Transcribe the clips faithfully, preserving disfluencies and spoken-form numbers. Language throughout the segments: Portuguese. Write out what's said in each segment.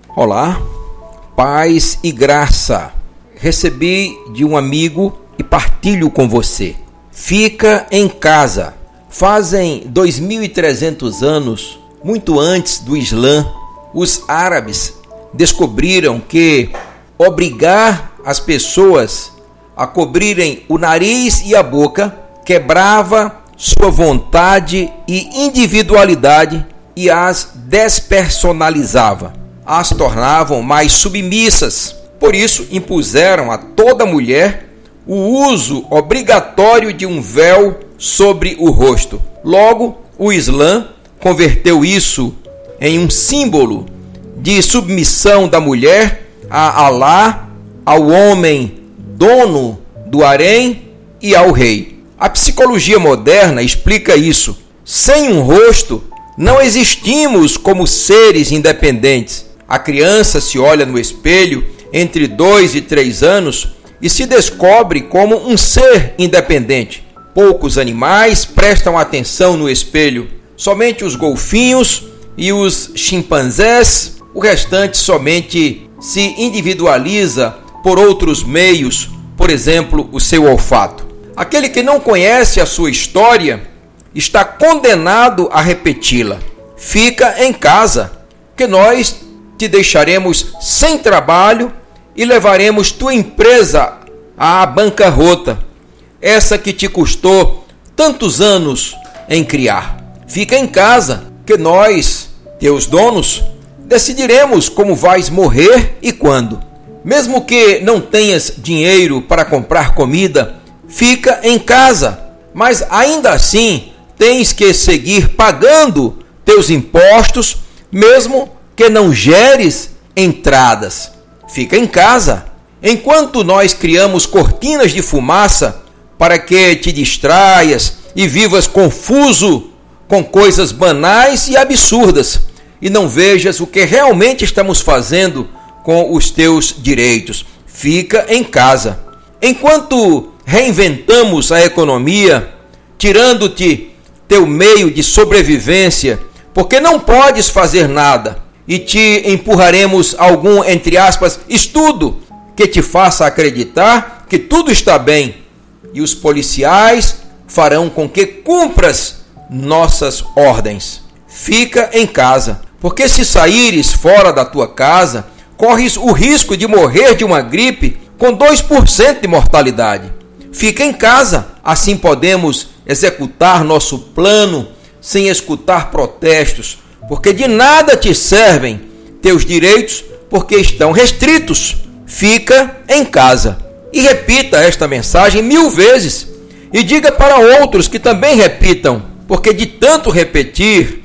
Olá, paz e graça. Recebi de um amigo e partilho com você. Fica em casa. Fazem dois mil e trezentos anos, muito antes do Islã, os árabes descobriram que obrigar as pessoas a cobrirem o nariz e a boca quebrava sua vontade e individualidade e as despersonalizava, as tornavam mais submissas. Por isso, impuseram a toda mulher o uso obrigatório de um véu sobre o rosto. Logo, o Islã converteu isso em um símbolo de submissão da mulher a Alá, ao homem dono do harém e ao rei. A psicologia moderna explica isso. Sem um rosto, não existimos como seres independentes. A criança se olha no espelho entre dois e três anos e se descobre como um ser independente. Poucos animais prestam atenção no espelho, somente os golfinhos e os chimpanzés. O restante somente se individualiza por outros meios, por exemplo, o seu olfato. Aquele que não conhece a sua história está condenado a repeti-la. Fica em casa, que nós te deixaremos sem trabalho e levaremos tua empresa à bancarrota, essa que te custou tantos anos em criar. Fica em casa, que nós, teus donos, decidiremos como vais morrer e quando. Mesmo que não tenhas dinheiro para comprar comida, fica em casa, mas ainda assim tens que seguir pagando teus impostos, mesmo que não geres entradas. Fica em casa, enquanto nós criamos cortinas de fumaça para que te distraias e vivas confuso com coisas banais e absurdas e não vejas o que realmente estamos fazendo com os teus direitos. Fica em casa. Enquanto reinventamos a economia, tirando-te teu meio de sobrevivência, porque não podes fazer nada, e te empurraremos algum, entre aspas, estudo que te faça acreditar que tudo está bem, e os policiais farão com que cumpras nossas ordens. Fica em casa, porque se saíres fora da tua casa, corres o risco de morrer de uma gripe com dois por cento de mortalidade. Fica em casa, assim podemos executar nosso plano sem escutar protestos, porque de nada te servem teus direitos, porque estão restritos. Fica em casa. E repita esta mensagem mil vezes, e diga para outros que também repitam, porque de tanto repetir,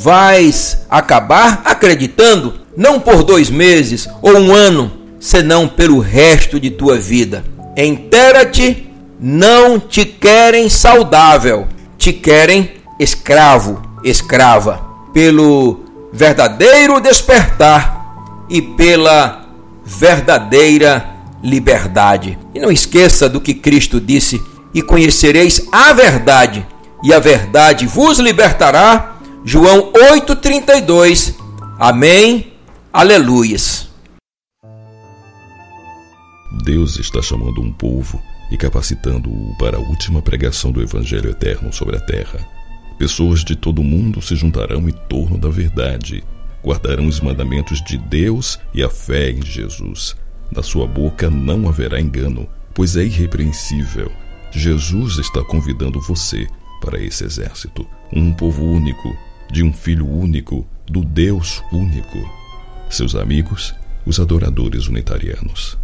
vais acabar acreditando, não por dois meses ou um ano, senão pelo resto de tua vida. Entera-te, não te querem saudável, te querem escravo, escrava, pelo verdadeiro despertar e pela verdadeira liberdade. E não esqueça do que Cristo disse: e conhecereis a verdade, e a verdade vos libertará. João oito, trinta e dois. Amém. Aleluias. Deus está chamando um povo e capacitando-o para a última pregação do Evangelho eterno sobre a terra. Pessoas de todo o mundo se juntarão em torno da verdade, guardarão os mandamentos de Deus e a fé em Jesus. Da sua boca não haverá engano, pois é irrepreensível. Jesus está convidando você para esse exército, um povo único, de um Filho único, do Deus único. Seus amigos, os adoradores unitarianos.